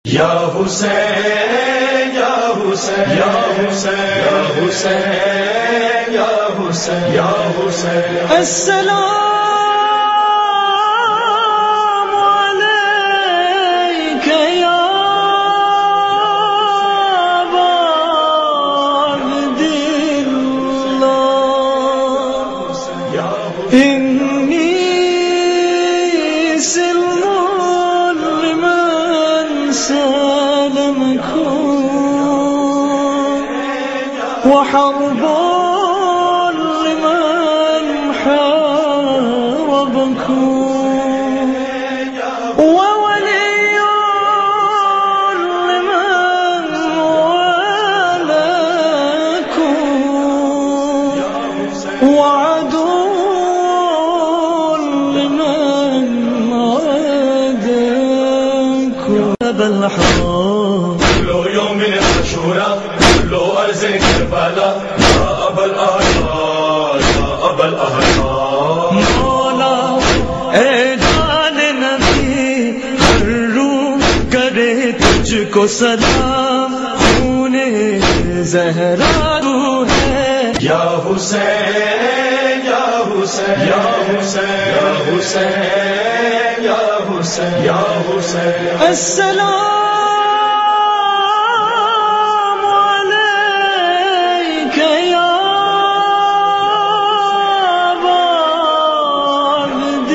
या हुसैन या हुसैन या हुसैन या हुसैन या हुसैन या हुसैन अस्सलाम अलैका या अबा अब्दिल्लाह इन्नी सिल्मुन लिमन सलमकुम وحرب لمن حاربكم وولي لمن والاكم وعدو لمن عاداكم بالحرام كل يوم من عاشوراء كل أرض كربلاء يا أبا الأهرار يا أبا الأهرار مولا اے جان نبی ہر روح کرے تجھ کو سلام خون زہرا تو ہے یا حسین یا حسین یا حسین یا حسین یا حسین یا حسین السلام عليك يا أبا عبد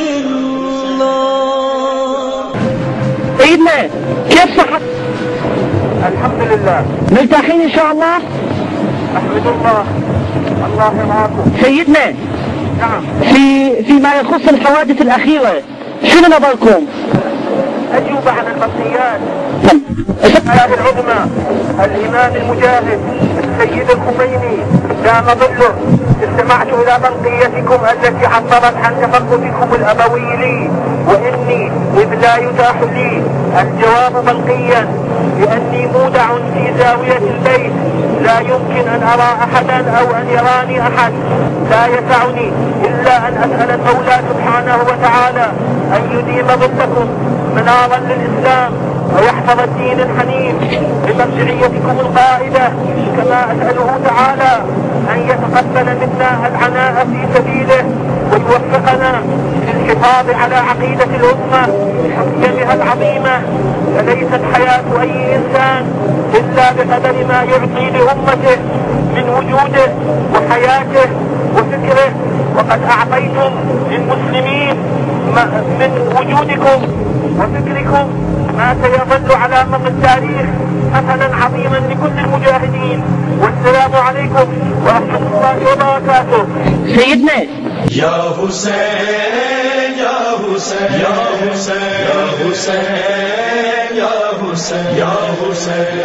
الله سيدنا كيف صحت؟ الحمد لله. مرتاحين ان شاء الله؟ احمد الله. الله يرعاكم. سيدنا نعم. فيما يخص الحوادث الاخيره شنو نظركم؟ اجوبة عن البقيات. الآية العظمى الإمام المجاهد السيد الخميني دام ظله استمعت إلى بقيتكم التي عبرت عن تفقدكم الأبوي لي وإني إذ لا يتاح لي الجواب بلقيا لأني مودع في زاوية البيت لا يمكن أن أرى أحدا أو أن يراني أحد لا يسعني إلا أن أسأل المولى سبحانه وتعالى أن يديم ظلكم منارا للإسلام ويحفظ الدين الحنيف بمرجعيتكم القائدة كما أسأله تعالى أن يتقبل منا العناء في سبيله ويوفقنا للحفاظ على عقيدة الأمة بحكمها العظيمة فليست حياة أي إنسان إلا بقدر ما يعطي لأمته من وجوده وحياته وفكره وقد أعطيتم للمسلمين من وجودكم وفكركم ما سيظل على مر التاريخ مثلا عظيما لكل المجاهدين والسلام عليكم ورحمة الله وبركاته. سيدنا يا حسين يا حسين يا حسين يا حسين يا حسين يا حسين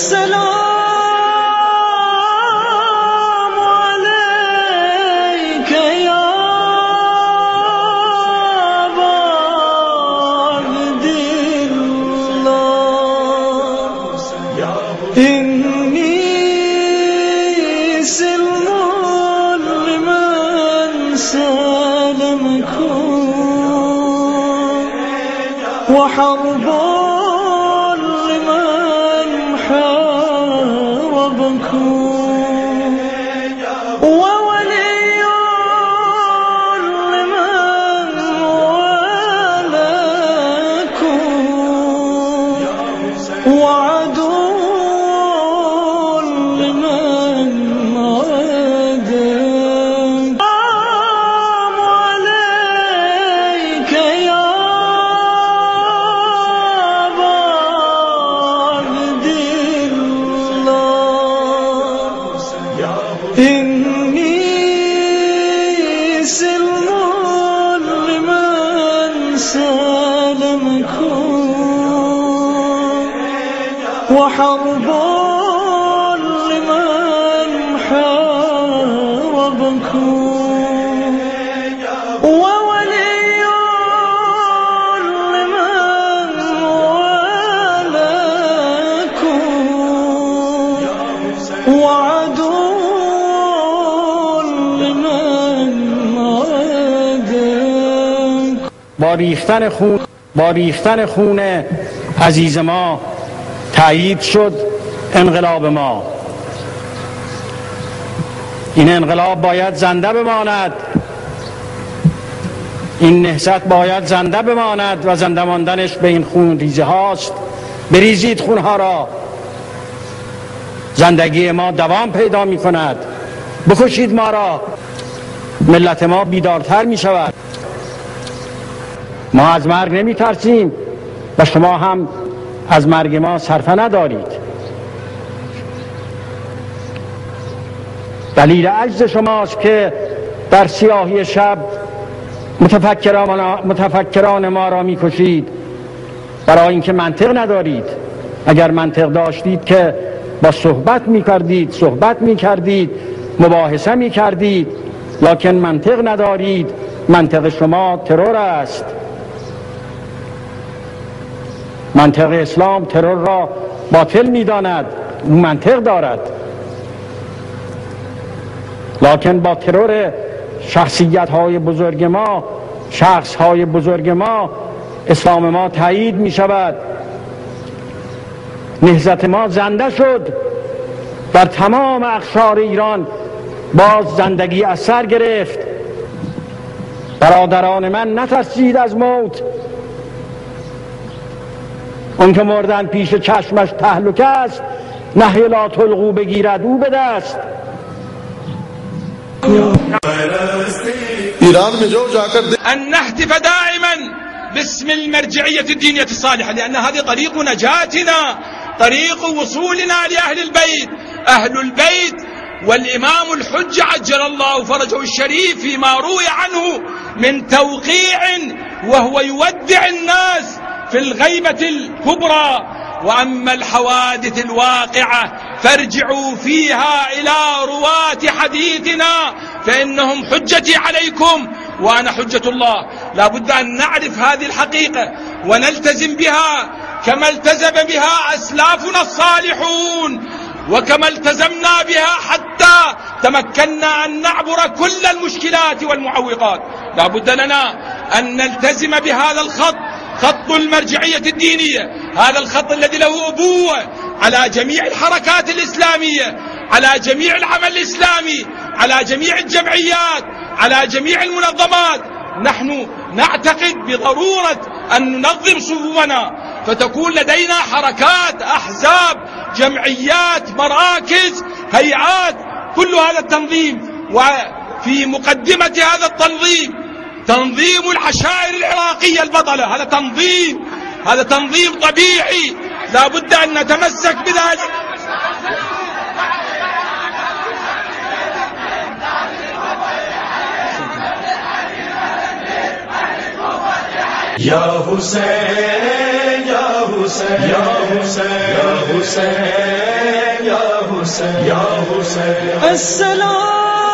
السلام عليك يا أبا عبد الله إني سلم لمن سلمكم وحرب لمن حاربكم وولي لمن والاكم وعدو لمن عاداكم السلام عليك يا أبا عبد الله إني سلم لمن سلمكم وحرب لمن حاربكم وولي لمن والاكم وعدو لمن عاداكم با ریختن خون عزیز ما تایید شد انقلاب ما. این انقلاب باید زنده بماند، این نهضت باید زنده بماند و زنده ماندنش به این خون ریزه هاست. بریزید خونها را، زندگی ما دوام پیدا می کند. بکشید ما را، ملت ما بیدارتر می شود. ما از مرگ نمی ترسیم و شما هم از مرگ ما صرفه ندارید. دلیل عجز شماست که در سیاهی شب متفکران ما را می کشید، برای اینکه منطق ندارید. اگر منطق داشتید که با صحبت می کردید، مباحثه می کردید، لکن منطق ندارید. منطق شما ترور است. منطق اسلام ترور را باطل می داند، او منطق دارد. لکن با ترور شخصیت‌های بزرگ ما، شخص‌های بزرگ ما، اسلام ما تایید می شود. نهضت ما زنده شد، در تمام اقشار ایران باز زندگی از سر گرفت. برادران من نترسید از موت. اون که مردن پیش چشمش تهلکه است، نهی لا تلقوا بگیرد او به دست. ایران میں جو جا کر أن نهتف دائما باسم المرجعية الدينية الصالحة، لأن هذه طريق نجاتنا، طريق وصولنا لأهل البيت. أهل البيت والإمام الحج عجل الله فرجه الشريف فيما روي عنه من توقيع وهو يودع الناس في الغيبة الكبرى. وأما الحوادث الواقعة فارجعوا فيها إلى رواة حديثنا فإنهم حجتي عليكم وأنا حجة الله. لا بد أن نعرف هذه الحقيقة ونلتزم بها كما التزم بها أسلافنا الصالحون، وكما التزمنا بها حتى تمكنا أن نعبر كل المشكلات والمعوقات. لا بد لنا أن نلتزم بهذا الخط، خط المرجعية الدينية، هذا الخط الذي له أبوة على جميع الحركات الإسلامية، على جميع العمل الإسلامي، على جميع الجمعيات، على جميع المنظمات. نحن نعتقد بضرورة أن ننظم صفوفنا، فتكون لدينا حركات، أحزاب، جمعيات، مراكز، هيئات، كل هذا التنظيم. وفي مقدمة هذا التنظيم تنظيم العشائر العراقية البطلة. هذا تنظيم طبيعي، لا بد أن نتمسك بذلك. یا حسین یا حسین یا حسین یا حسین یا حسین یا حسین. السلام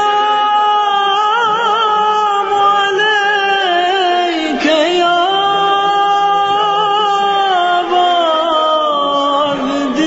عليك يا عبد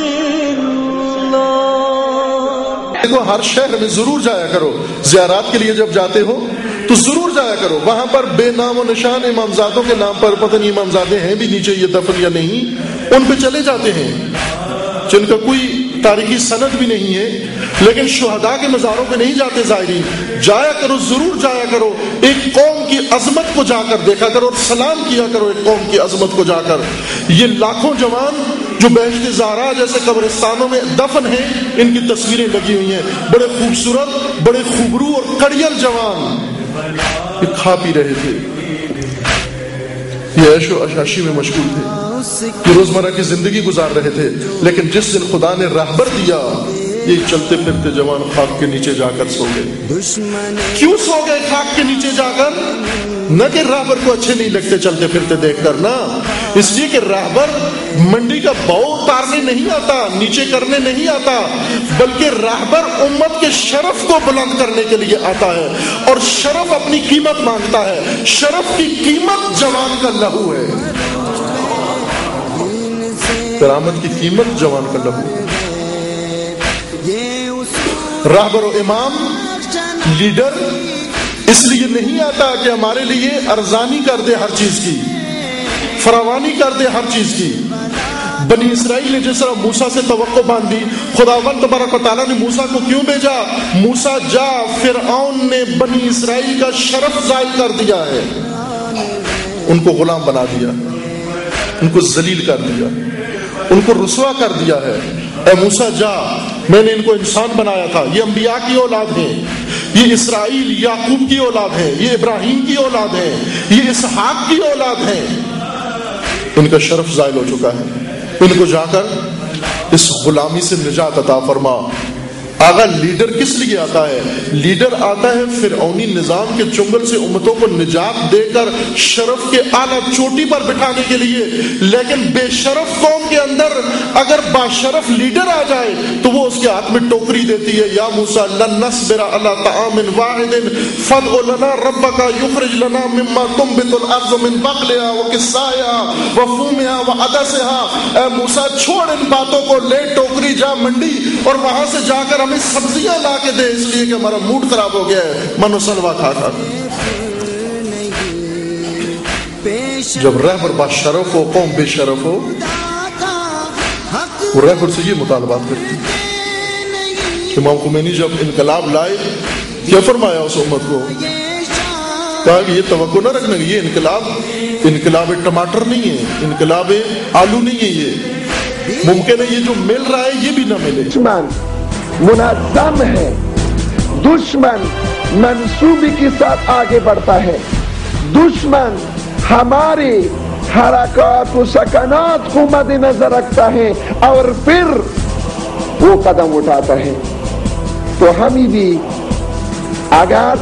الله. دیکھو ہر شہر میں ضرور جایا کرو، زیارات کے لیے جب جاتے ہو تو ضرور جایا کرو. وہاں پر بے نام و نشان امامزادوں کے نام پر، پتہ نہیں امامزادے ہیں بھی نیچے یہ دفن یا نہیں، ان پہ چلے جاتے ہیں جن کا کوئی تاریخی سند بھی نہیں ہے، لیکن شہداء کے مزاروں پہ نہیں جاتے زائرین. جایا کرو، ضرور جایا کرو. ایک قوم کی عظمت کو جا کر دیکھا کرو اور سلام کیا کرو ایک قوم کی عظمت کو جا کر. یہ لاکھوں جوان جو بہشت زہرا جیسے قبرستانوں میں دفن ہیں، ان کی تصویریں لگی ہوئی ہیں. بڑے خوبصورت، بڑے خوبرو اور کڑیل جوان یہ کھا پی رہے تھے، یہ عیش و عشاشی میں مشغول تھے، یہ روزمرہ کی زندگی گزار رہے تھے. لیکن جس دن خدا نے راہبر دیا، یہ چلتے پھرتے جوان خاک کے نیچے جا کر سو گئے. کیوں سو گئے خاک کے نیچے جا کر؟ نہ کہ راہبر کو اچھے نہیں لگتے چلتے پھرتے دیکھ کر، نہ، اس لیے کہ راہبر منڈی کا بھاؤ اتارنے نہیں آتا، نیچے کرنے نہیں آتا، بلکہ راہبر امت کے شرف کو بلند کرنے کے لیے آتا ہے، اور شرف اپنی قیمت مانگتا ہے. شرف کی قیمت جوان کا لہو ہے، کرامت کی قیمت جوان کا لہو ہے. راہبر و امام، لیڈر اس لیے نہیں آتا کہ ہمارے لیے ارزانی کر دے ہر چیز کی، فراوانی کر دے ہر چیز کی. بنی اسرائیل نے جس طرح موسیٰ سے توقع باندھی، خداوند تبارک و تعالیٰ نے موسیٰ کو کیوں بھیجا؟ موسیٰ جا، فرعون نے بنی اسرائیل کا شرف زائل کر دیا ہے، ان کو غلام بنا دیا، ان کو ذلیل کر دیا، ان کو رسوا کر دیا ہے۔ اے موسیٰ جا، میں نے ان کو انسان بنایا تھا، یہ انبیاء کی اولاد ہیں، یہ اسرائیل یعقوب کی اولاد ہیں، یہ ابراہیم کی اولاد ہیں، یہ اسحاق کی اولاد ہیں، ان کا شرف زائل ہو چکا ہے، ان کو جا کر اس غلامی سے نجات عطا فرما۔ آگا لیڈر کس لیے آتا ہے؟ لیڈر آتا ہے فرعونی نظام کے چنگل سے امتوں کو نجات دے کر شرف کے اعلیٰ چوٹی پر بٹھانے کے لیے، لیکن بے شرف قوم کے اندر اگر باشرف لیڈر آ جائے تو وہ اس کے ہاتھ میں ٹوکری دیتی ہے، یا موسیٰ لن نصبر علی طعام واحد فادع لنا ربک یخرج لنا مما تنبت الارض من بقلها وقثائها وفومها وعدسها۔ اے موسیٰ چھوڑ ان باتوں کو، لے ٹوکری، جا منڈی اور وہاں سے جا کر ہمیں سبزیاں لا کے دے، اس لیے کہ ہمارا موڈ خراب ہو گیا ہے من و سلوا کھا کھا۔ جب رہبر باشرف ہو، قوم بے شرف ہو، وہ رہبر سے یہ مطالبات کرتی۔ امام خمینی جب انقلاب لائے کیا فرمایا اس امت کو؟ کہا کہ یہ توقع نہ رکھنا کہ یہ انقلاب ٹماٹر نہیں ہے، انقلاب آلو نہیں ہے، یہ ممکن ہے یہ جو مل رہا ہے یہ بھی نہ ملے۔ دشمن منظم ہے، دشمن منصوبے کے ساتھ آگے بڑھتا ہے، دشمن ہماری حرکات و سکنات کو مد نظر رکھتا ہے اور پھر وہ قدم اٹھاتا ہے۔ تو ہمیں بھی اگر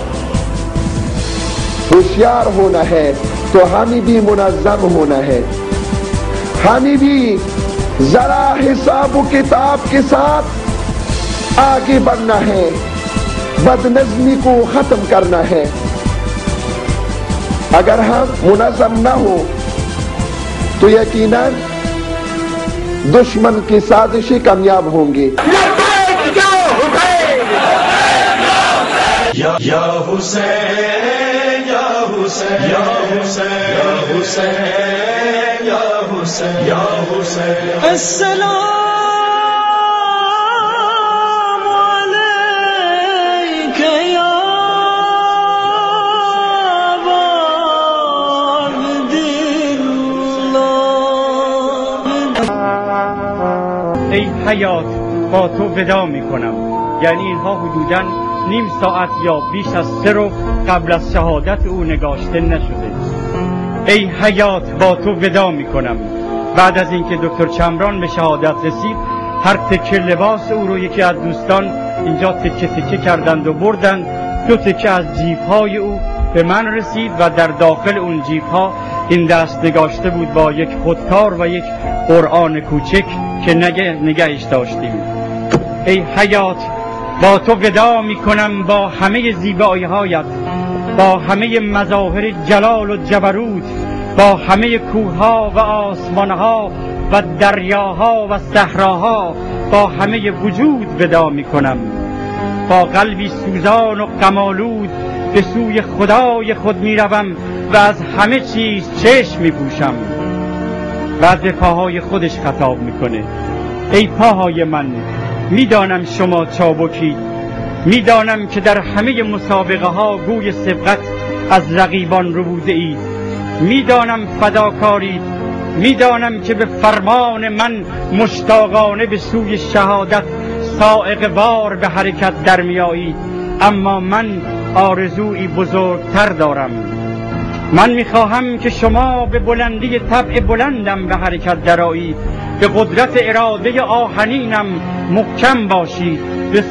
ہوشیار ہونا ہے تو ہمیں بھی منظم ہونا ہے، ہمیں بھی ذرا حساب و کتاب کے ساتھ آگے بڑھنا ہے، بد نظمی کو ختم کرنا ہے۔ اگر ہم منظم نہ ہو تو یقیناً دشمن کی سازشیں کامیاب ہوں گی۔ یا حسین یا حسین یا حسین یا حسین یا حسین یا حسین السلام علیک یا عبد اللہ۔ ای حیات، با تو ودا می کنم. یعنی اینها حدوداً نیم ساعت یا بیش از 3 رو قبل از شهادت او نگاشته نشده. ای حیات، با تو ودا می کنم. بعد از اینکه دکتر چمران به شهادت رسید، هر تکه لباس او رو یکی از دوستان اینجا تکه تکه کردند و بردند. 2 تکه از جیب‌های او به من رسید و در داخل اون جیب‌ها این دست نگاشته بود با یک خودکار و یک قرآن کوچک که نگهش داشتیم. ای حیات، با تو ودا می کنم، با همه زیبایی‌هایت، با همه مظاهر جلال و جبروت، با همه کوه‌ها و آسمان‌ها و دریاها و صحراها، با همه وجود ودا می کنم. با قلبی سوزان و غم‌آلود به سوی خدای خود می روم و از همه چیز چشم می پوشم. بعد به پاهای خودش خطاب می کنه. ای پاهای من، می دانم شما چابکی، می دانم که در همه مسابقه ها گوی سبقت از رقیبان ربوده اید، می دانم فداکارید، می دانم که به فرمان من مشتاقانه به سوی شهادت صاعقه وار به حرکت در می آیید. اما من آرزویی بزرگتر دارم. من میخواهم که شما به بلندی طبع بلندم به حرکت درآیید، به قدرت اراده آهنینم محکم باشید، به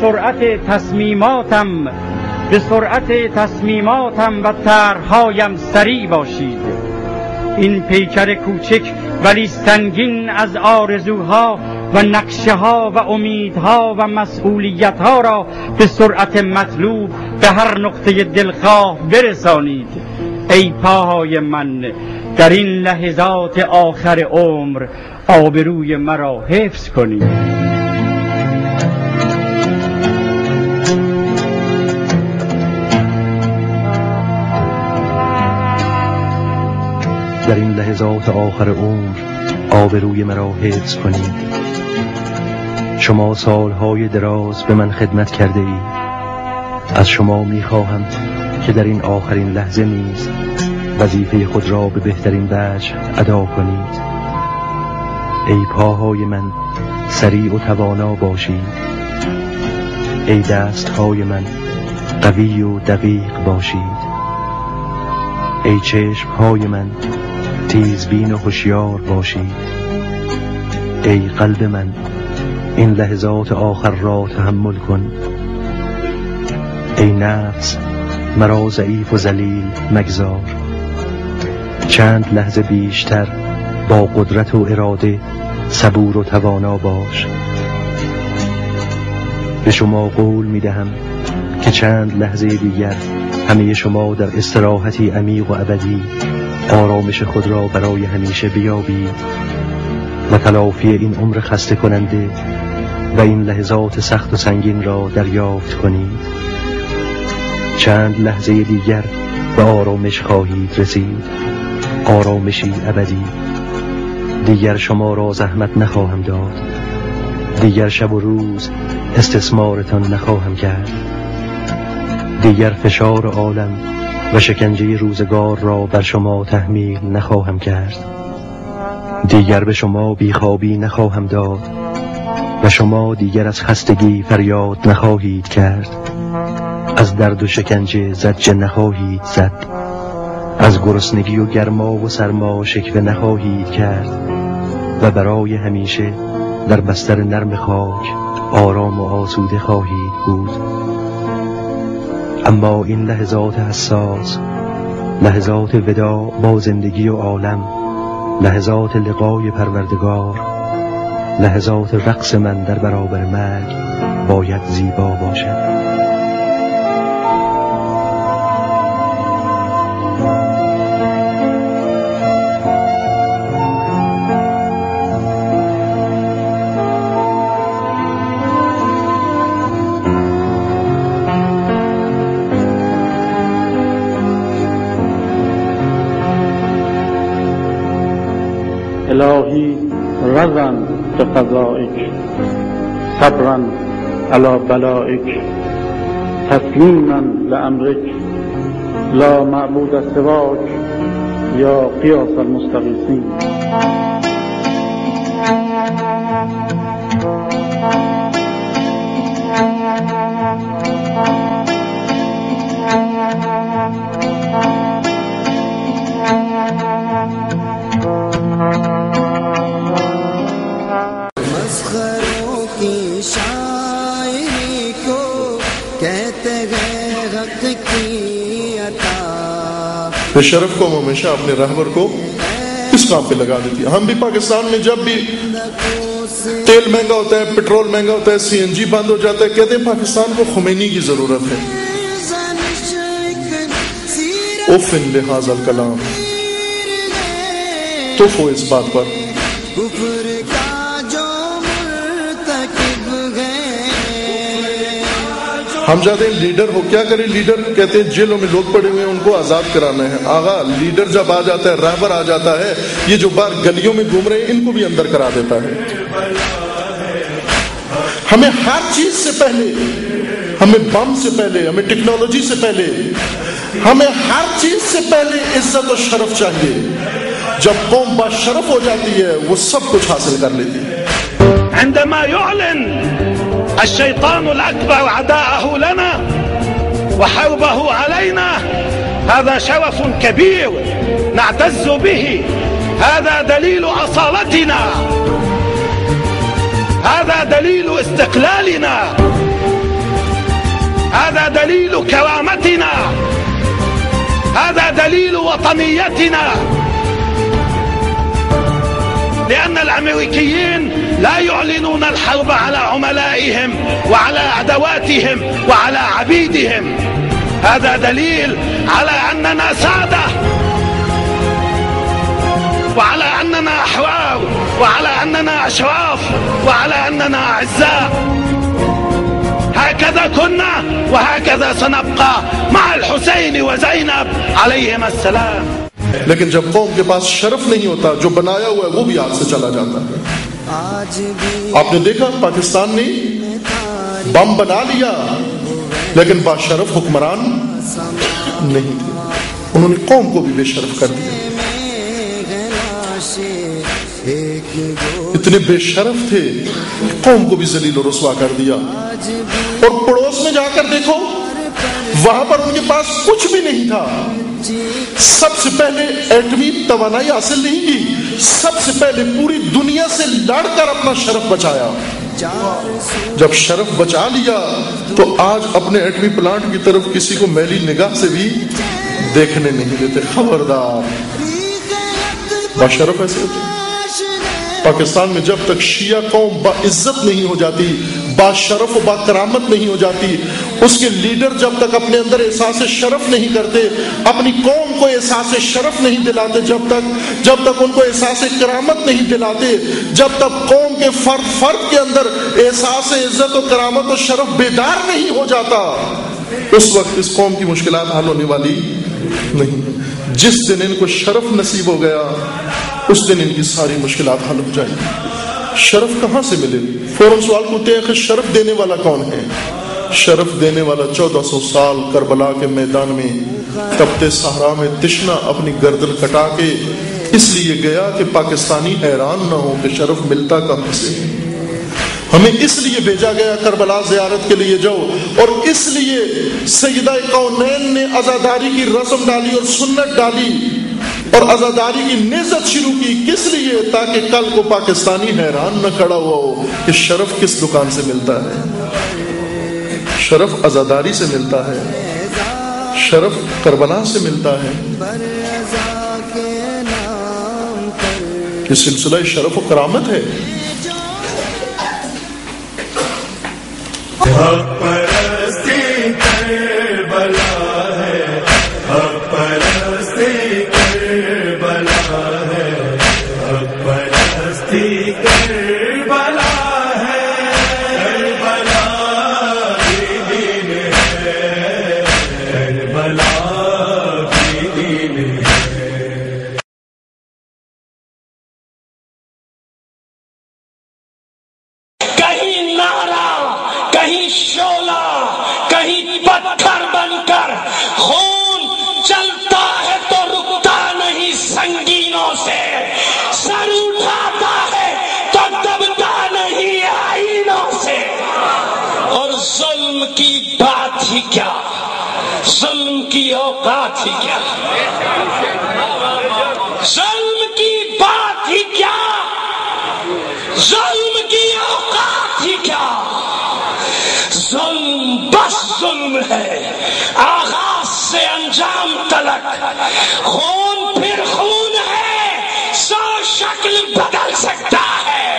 سرعت تصمیماتم و طرحهایم سریع باشید. این پیکر کوچک ولی سنگین از آرزوها و نقشه‌ها و امیدها و مسئولیت‌ها را به سرعت مطلوب به هر نقطه دلخواه برسانید. ای پاهای من، در این لحظات آخر عمر آبروی مرا حفظ کنید. در این لحظات آخر عمر آبروی مرا حفظ کنید. شما سالهای دراز به من خدمت کرده اید. از شما میخواهم که در این آخرین لحظه نیز وظیفه خود را به بهترین وجه ادا کنید. ای پاهای من سریع و توانا باشید. ای دستهای من قوی و دقیق باشید. ای چشمهای من تیزبین و هوشیار باشید. ای قلب من این لحظات آخر را تحمل کن. ای نفس مرا ضعیف و ذلیل مگذار. چند لحظه بیشتر با قدرت و اراده صبور و توانا باش. به شما قول می دهم که چند لحظه دیگر همه شما در استراحتی عمیق و ابدی آرامش خود را برای همیشه بیابید و تلافی این عمر خسته کننده و این لحظات سخت و سنگین را دریافت کنید. چند لحظه دیگر به آرامش خواهید رسید، آرامشی ابدی. دیگر شما را زحمت نخواهم داد. دیگر شب و روز استثمارتان نخواهم کرد. دیگر فشار عالم و شکنجه روزگار را بر شما تحمیل نخواهم کرد. دیگر به شما بیخوابی نخواهم داد و شما دیگر از خستگی فریاد نخواهید کرد. از درد و شکنجه زجه نخواهید زد. از گرسنگی و گرما و سرما شکوه نخواهید کرد و برای همیشه در بستر نرم خاک آرام و آسوده خواهید بود. اما این لحظات حساس، لحظات وداع با زندگی و عالم، لحظات لقای پروردگار، لحظات رقص من در برابر مرگ باید زیبا باشد. الهی رضا بقضائک صبرا علی بلائک تسلیما لامرک لا معبود سواک یا قیاس المستغیثین. शरफ को हमेशा अपने रहबर को इस काम पे लगा देती है। हम भी पाकिस्तान में जब भी तेल महंगा होता है, पेट्रोल महंगा होता है, सीएनजी बंद हो जाता है, कहते हैं पाकिस्तान को खुमैनी की जरूरत है। उफ़िन लिहाज़ल कलाम तुफ़ो इस बात पर। हम चाहते हैं लीडर हो, क्या करे लीडर? कहते हैं जेलों में लोग पड़े हुए हैं, उनको आजाद कराना है। आगा लीडर जब आ जाता है, रहबर आ जाता है, ये जो बाहर गलियों में घूम रहे हैं इनको भी अंदर करा देता है। हमें हर चीज से पहले, हमें बम से पहले, हमें टेक्नोलॉजी से पहले, हमें हर चीज से पहले इज्जत और शरफ चाहिए। जब कौम बाशरफ हो जाती है वो सब कुछ हासिल कर लेती है। عندما يعلن الشيطان الأكبر عداءه لنا وحربه علينا هذا شرف كبير نعتز به. هذا دليل أصالتنا، هذا دليل استقلالنا، هذا دليل كرامتنا، هذا دليل وطنيتنا. لأن الأمريكيين لا يعلنون الحرب على عملائهم وعلى عدواتهم وعلى عبيدهم. هذا دليل على أننا سادة وعلى أننا أحرار وعلى أننا أشراف وعلى أننا أعزاء. هكذا كنا وهكذا سنبقى مع الحسين وزينب عليهما السلام. لیکن جب قوم کے پاس شرف نہیں ہوتا، جو بنایا ہوا ہے وہ بھی ہاتھ سے چلا جاتا ہے۔ آپ نے دیکھا پاکستان نے بم بنا لیا لیکن باشرف حکمران نہیں تھے، انہوں نے قوم کو بھی بے شرف کر دیا۔ اتنے بے شرف تھے کہ قوم کو بھی ذلیل و رسوا کر دیا۔ اور پڑوس میں جا کر دیکھو، وہاں پر ان کے پاس کچھ بھی نہیں تھا۔ سب سے پہلے ایٹمی توانائی حاصل نہیں کی، سب سے پہلے پوری دنیا سے لڑ کر اپنا شرف بچایا۔ جب شرف بچا لیا تو آج اپنے ایٹمی پلانٹ کی طرف کسی کو میلی نگاہ سے بھی دیکھنے نہیں دیتے۔ خبردار، باشرف ایسے ہوتے۔ پاکستان میں جب تک شیعہ قوم با عزت نہیں ہو جاتی، با شرف و با کرامت نہیں ہو جاتی، اس کے لیڈر جب تک اپنے اندر احساس شرف نہیں کرتے، اپنی قوم کو احساس شرف نہیں دلاتے، جب تک ان کو احساس کرامت نہیں دلاتے، جب تک قوم کے فرد کے اندر احساس عزت و کرامت و شرف بیدار نہیں ہو جاتا، اس وقت اس قوم کی مشکلات حل ہونے والی نہیں۔ جس دن ان کو شرف نصیب ہو گیا اس دن ان کی ساری مشکلات حل ہو جائیں گی۔ شرف کہاں سے ملے؟ فوراً سوال کرتے ہیں کہ شرف دینے والا کون ہے؟ شرف دینے والا 1400 سال کربلا کے میدان میں تپتے صحرا میں تشنا اپنی گردن کٹا کے اس لیے گیا کہ پاکستانی حیران نہ ہو کہ شرف ملتا کہاں سے۔ ہمیں اس لیے بھیجا گیا کربلا زیارت کے لیے جاؤ، اور اس لیے سیدہ کونین نے عزاداری کی رسم ڈالی اور سنت ڈالی اور عزاداری کی نعزت شروع کی، کس لیے؟ تاکہ کل کو پاکستانی حیران نہ کھڑا ہوا ہو کہ شرف کس دکان سے ملتا ہے۔ شرف عزاداری سے ملتا ہے، شرف کربلا سے ملتا ہے۔ یہ سلسلہ شرف و کرامت ہے۔ حق پرستی کربلا ہے، حق پرستی کربلا ہے، حق پرستی کربلا ہے، کربلا کی دین ہے، کربلا کی دین ہے۔ کہیں نعرہ، کہیں شعلہ، کہیں پتھر بن کر خون چلتا ہے تو رکتا نہیں سنگینوں سے، سر اٹھاتا ہے تو دبتا نہیں آئینوں سے۔ اور ظلم کی بات ہی کیا، ظلم کی اوقات ہی کیا، ظلم کی بات ہی کیا، ظلم کی اوقات ہی کیا۔ ظلم بس ظلم ہے، آغاز سے انجام تلک، خون پھر خون ہے، 100 شکل بدل سکتا ہے۔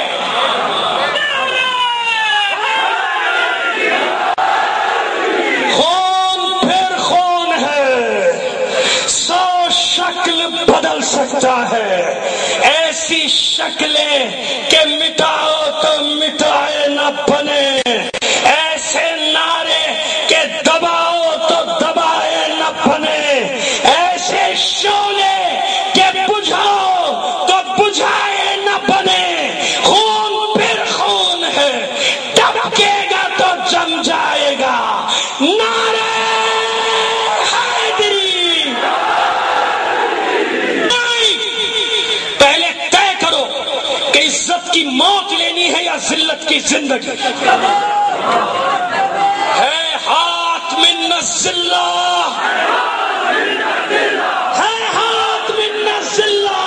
خون پھر خون ہے، 100 شکل بدل سکتا ہے۔ ایسی شکلیں کہ مٹاؤ تو مٹائے نہ بنے، ایسے نعرے کہ دباؤ تو دبائے نہ بنے، ایسے شعلے کہ بجھاؤ تو بجھائے نہ بنے۔ خون پھر خون ہے، ٹپکے گا تو جم جائے گا۔ نعرے حیدری، پہلے طے کرو کہ عزت کی موت لینی ہے یا ذلت کی زندگی ہے۔ ہاتھ من الذلہ، ہے ہاتھ من الذلہ،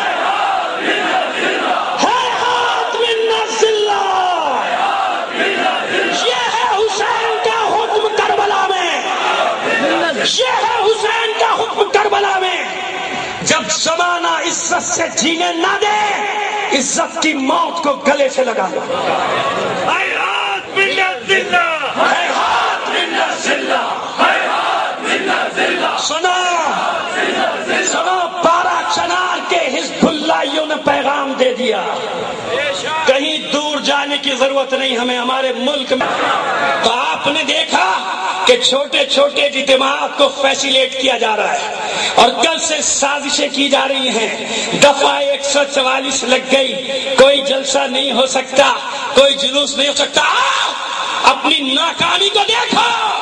ہے ہاتھ من الذلہ۔ یہ ہے حسین کا حکم کربلا میں، یہ ہے حسین کا حکم کربلا میں۔ جب زمانہ عزت سے جینے نہ دے، عزت کی موت کو گلے سے لگا دو۔ سنا 12 چنار کے حزب اللہیوں نے پیغام دے دیا، کہیں دور جا جانے کی ضرورت نہیں ہمیں ہمارے ملک میں. تو آپ نے دیکھا کہ چھوٹے چھوٹے اجتماعات کو فیسیلیٹ کیا جا رہا ہے اور کل سے سازشیں کی جا رہی ہیں. دفعہ 144 لگ گئی, کوئی جلسہ نہیں ہو سکتا, کوئی جلوس نہیں ہو سکتا. اپنی ناکامی کو دیکھو.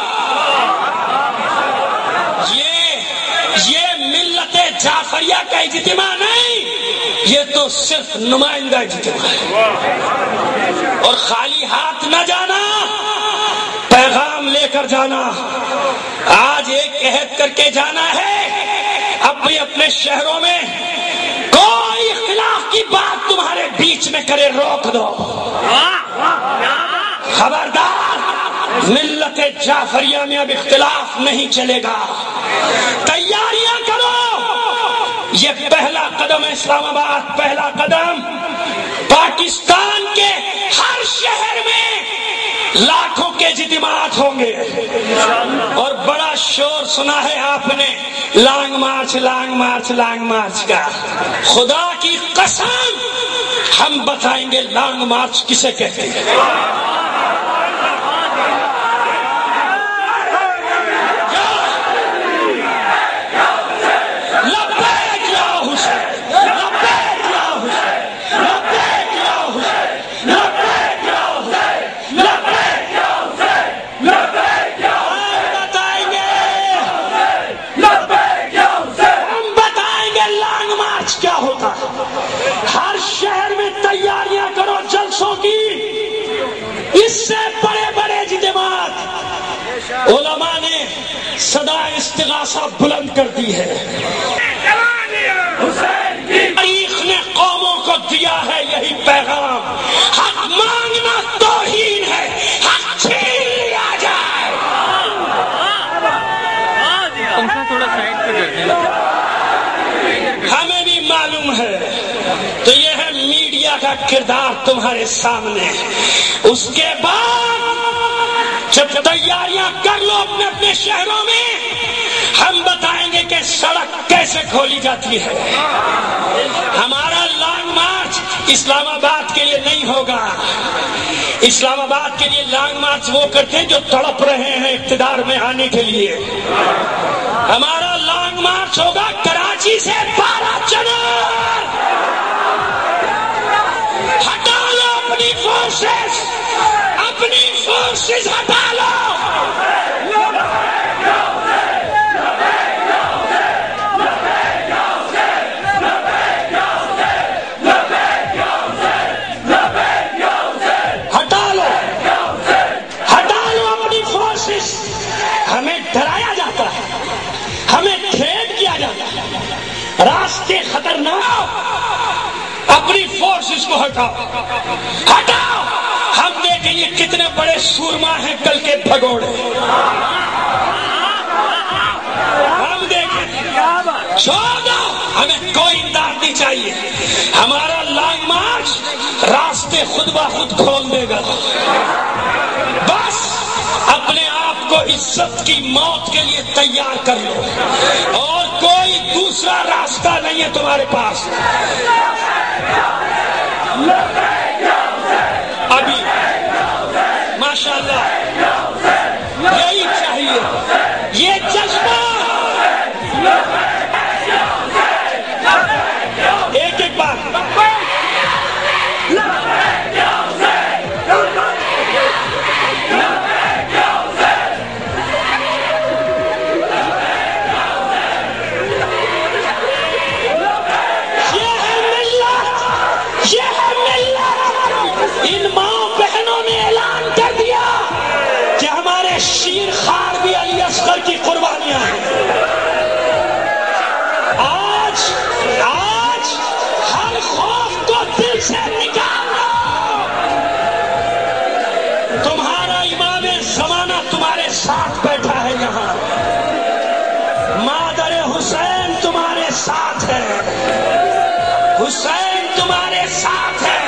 یہ ملت جعفریہ کا اجتماع نہیں, یہ تو صرف نمائندہ اجتماع ہے. اور خالی ہاتھ نہ جانا, پیغام لے کر جانا. آج ایک عہد کر کے جانا ہے, اپنے اپنے شہروں میں کوئی اختلاف کی بات تمہارے بیچ میں کرے روک دو. خبردار, ملت جعفریہ میں اب اختلاف نہیں چلے گا. تیاریاں کرو. یہ پہلا قدم ہے اسلام آباد, پہلا قدم. پاکستان کے ہر شہر میں لاکھوں کے اجتماعات ہوں گے. اور بڑا شور سنا ہے آپ نے, long march long march long march کا. خدا کی قسم ہم بتائیں گے لانگ مارچ کسے کہتے ہیں. ہر شہر میں تیاریاں کرو جلسوں کی. اس سے بڑے بڑے اجتماعات. علماء نے صدا استغاثہ بلند کر دی ہے. تاریخ نے قوموں کو دیا ہے یہی پیغام, حق مانگنا توہین ہے, حق چھین لیا جائے. ہمیں بھی معلوم ہے. تو یہ ہے میڈیا کا کردار تمہارے سامنے. اس کے بعد جب تیاریاں کر لو اپنے اپنے شہروں میں, ہم بتائیں گے کہ سڑک کیسے کھولی جاتی ہے. ہمارا لانگ مارچ اسلام آباد کے لیے نہیں ہوگا. اسلام آباد کے لیے لانگ مارچ وہ کرتے ہیں جو تڑپ رہے ہیں اقتدار میں آنے کے لیے. ہمارا لانگ مارچ ہوگا کراچی سے 12 چنار. ہٹا لو اپنی فورسز ہٹا لو. ہٹا لو اپنی فورسز. ہمیں ڈرایا جاتا ہے, ہمیں تھریٹ کیا جاتا ہے, راستے خطرناک. اپنی فورسز کو ہٹاؤ. ہم دیکھیں یہ کتنے بڑے سورما ہیں کل کے بھگوڑے. ہم دیکھیں, چھوڑ دو, ہمیں کوئی امداد نہیں چاہیے. ہمارا لانگ مارچ راستے خود بخود کھول دے گا. بس اپنے آپ کو عزت کی موت کے لیے تیار کر لو, اور کوئی دوسرا راستہ نہیں ہے تمہارے پاس. ابھی ماشاءاللہ یہی چاہیے, یہ جذبہ. ایک ایک بات ان ماں بہنوں نے اعلان کر دیا کہ ہمارے شیر خار بھی علی اصغر کی قربانیاں ہیں. آج ہر خوف کو دل سے نکال دو. تمہارا امام زمانہ تمہارے ساتھ بیٹھا ہے یہاں. مادر حسین تمہارے ساتھ ہے, حسین تمہارے ساتھ ہے.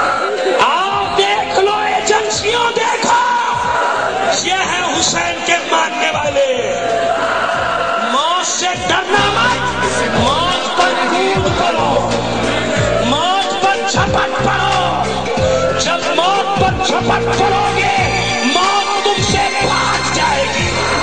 دیکھو, یہ ہے حسین کے ماننے والے. موت سے ڈرنا مت, موت پر کود کرو, موت پر جھپٹ پڑو. جب موت झपट करोगे मौत तुमसे भाग जाएगी।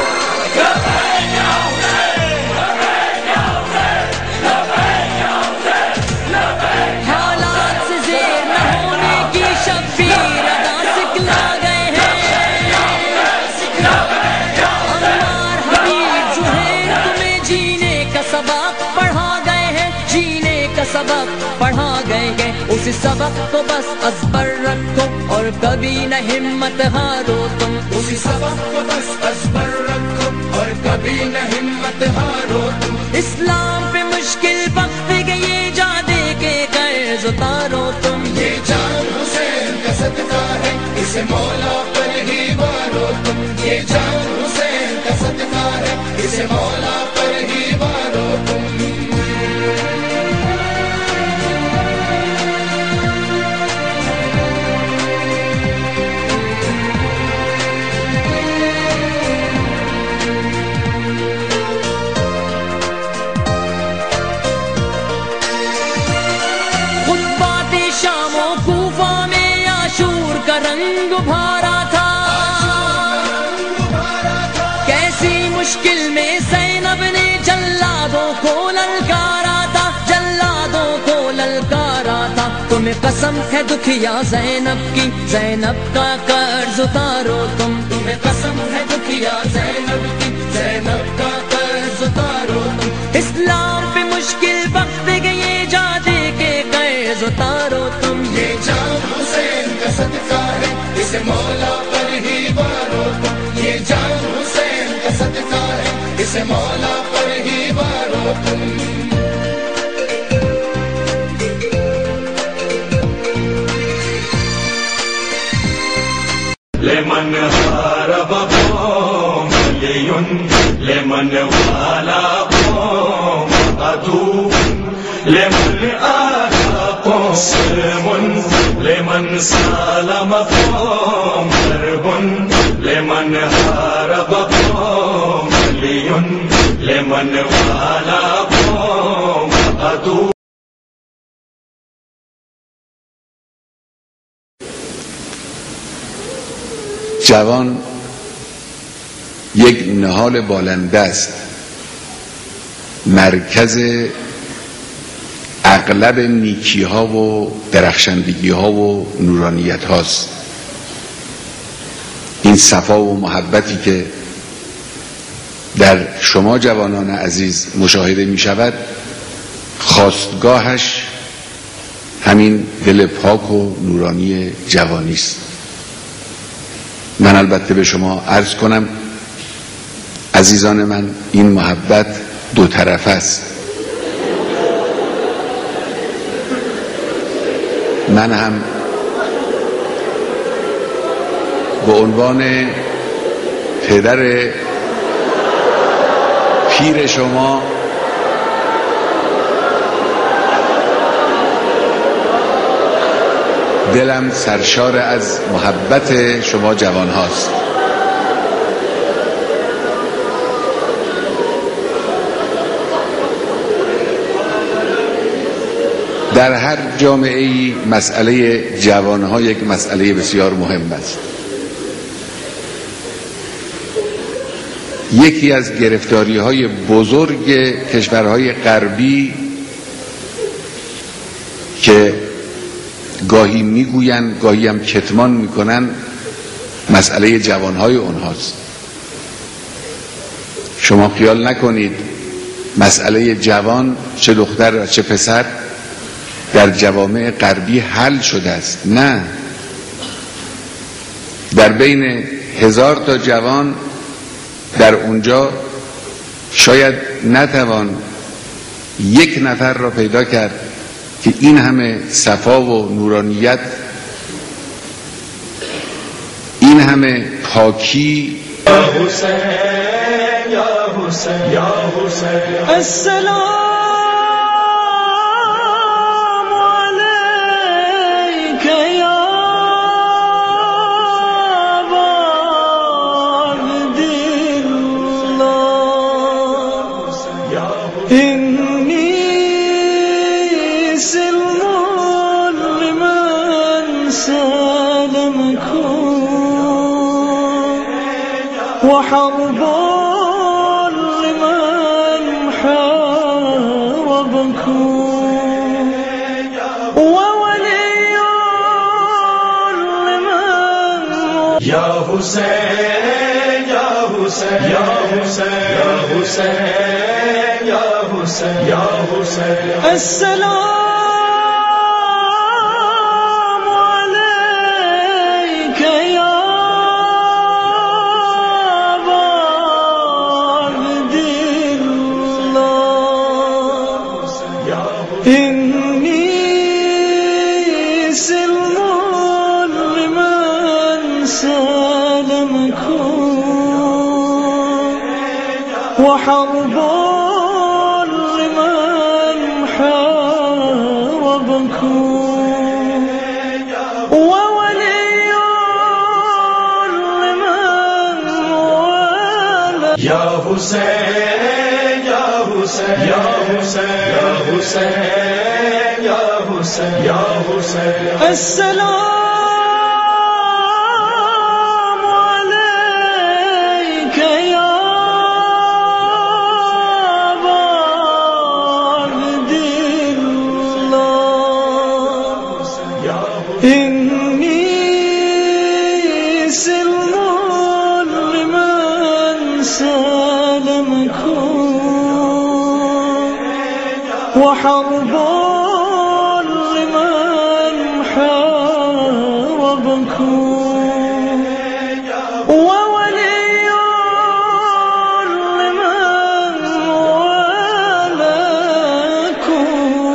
हालात से ज़ेर न होने की शब्बीर अदा सिखला गए हैं। अम्मार हबीब जुहैर तुम्हें जीने का सबक पढ़ा गए हैं, जीने का सबक पढ़ा गए हैं। उस सबक को बस अज़बर रखो और कभी न हिम्मत हारो तुम। उस सबक को बस अज़बर रखो और कभी न हिम्मत हारो तुम। इस्लाम पे मुश्किल वक्त गए जा दे के कर्ज उतारो तुम। ये जान हुसैन का सदका है, इसे मौला पर ही वारो तुम। ये जान हुसैन का सदका है, इसे मौला पर ही वारो तुम। शामो कूफा में आशूर का रंग उभारा था, कैसी मुश्किल में ज़ैनब ने जल्लादों को ललकारा था, जल्लादों को ललकारा था। तुम्हें कसम है दुखिया ज़ैनब की, ज़ैनब का कर्ज उतारो तुम। तुम्हें कसम है दुखिया ज़ैनब की, ज़ैनब का कर्ज उतारो तुम। इस्लाम पे मुश्किल वक्त गए जा दे के कर्ज उतारो तुम। ये जान हुसैन का सदका है, इसे मौला पर ही वारो तुम। ये जान हुसैन का सदका है, इसे मौला पर ही वारो तुम। لمن حاربهم علي لمن والاهم عدو لمن آتاهم سلم لمن سالمهم حرب لمن حاربهم علي لمن والاهم عدو. جوان یک نهال بالنده است، مرکز اغلب نیکی ها و درخشندگی ها و نورانیت هاست. این صفا و محبتی که در شما جوانان عزیز مشاهده می شود، خاستگاهش همین دل پاک و نورانی جوانی است. من البته به شما عرض کنم عزیزان من، این محبت دو طرفه است. من هم به عنوان پدر پیر شما دلم سرشار از محبت شما جوان هاست. در هر جامعه‌ای مسئله جوانها یک مسئله بسیار مهم است. یکی از گرفتاری‌های بزرگ کشورهای غربی که گاهی میگویند گاهی هم کتمان میکنن مسئله جوانهای اونهاست. شما خیال نکنید مسئله جوان چه دختر و چه پسر در جوامع غربی حل شده است. نه، در بین 1000 تا جوان در اونجا شاید نتوان یک نفر را پیدا کرد که این همه صفا و نورانیت، این همه پاکی. یا حسین یا حسین یا حسین السلام علیک یا عبد الله انی سلم لمن سلمکم وحرب لمن حاربكم وولي لمن يا حسين يا حسين يا حسين يا حسين يا حسين يا حسين السلام عليك يا إني سلم لمن سالمكم وحرب لمن حاربكم وولي لمن والى يا حسين يا حسين يا حسين يا حسين يا حسين يا حسين السلام عليك يا أبا عبد الله إني سلم لمن سالمكم وحرب لمن حاربكم وولي لمن والاكم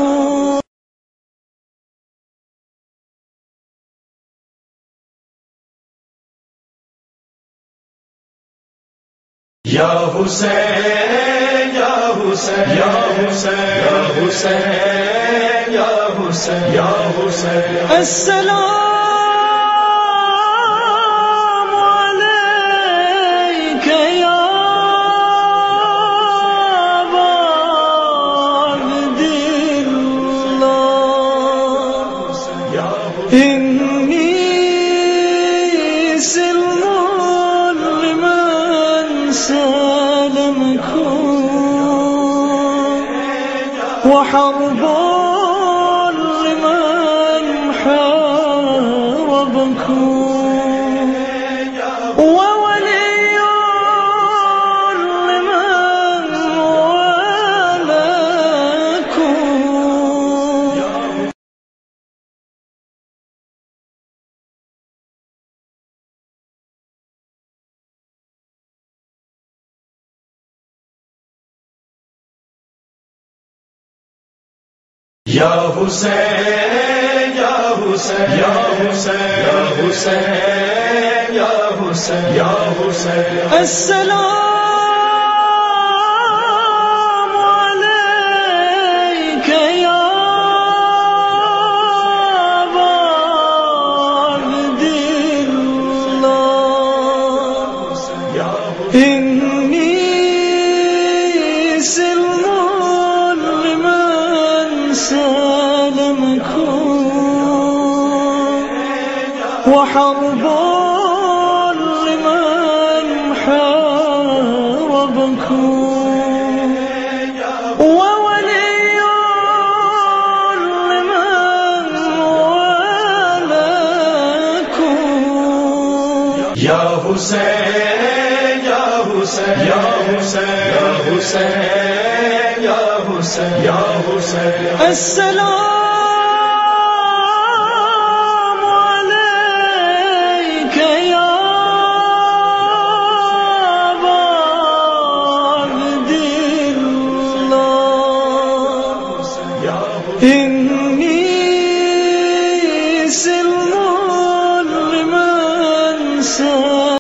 يا حسين يا حسين يا حسين يا حسين يا حسين يا حسين السلام عليك يا أبا عبد الله إني سلم لمن سالمكم وحرب لمن حاربكم وولي لمن والاكم يا حسين يا حسين يا حسين يا حسين يا حسين يا حسين السلام عليك يا أبا عبد الله إني سلم لمن سالمكم وحرب لمن حاربكم وولي لمن والاكم يا حسين يا حسين يا حسين يا حسين يا حسين يا حسين السلام